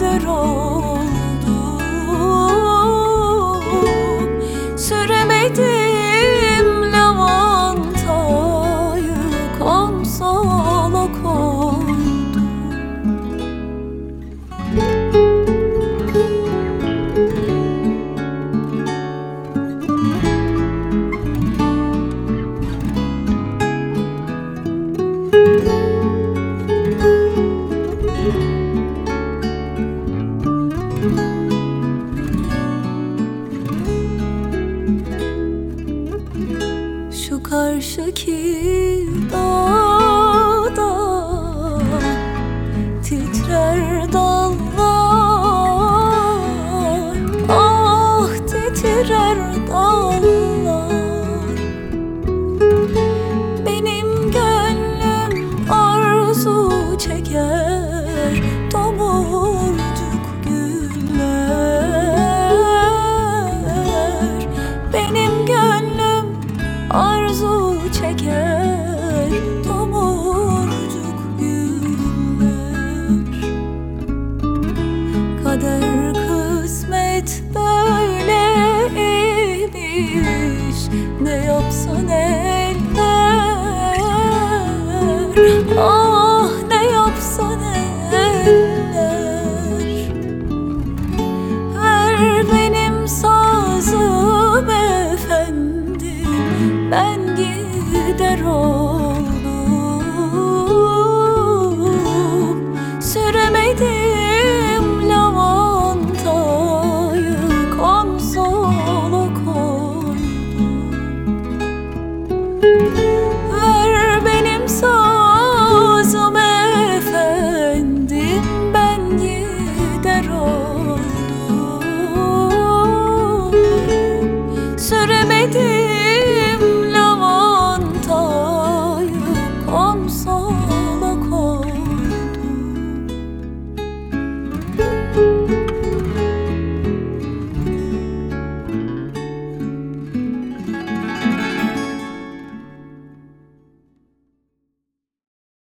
gider oldum. Süremedim lavantayı, konsola koydum. Şu karşıki dağda titrer dallar, ah titrer dallar. Benim gönlüm arzu çeker tomurcuk güller. Benim gönlüm arzu çeker tomurcuk güller. Kader kısmet böyleymiş, ne yapsan eller, ah ne yapsan eller. Ver benim sazım efendim, ben gider oldum. Süremedim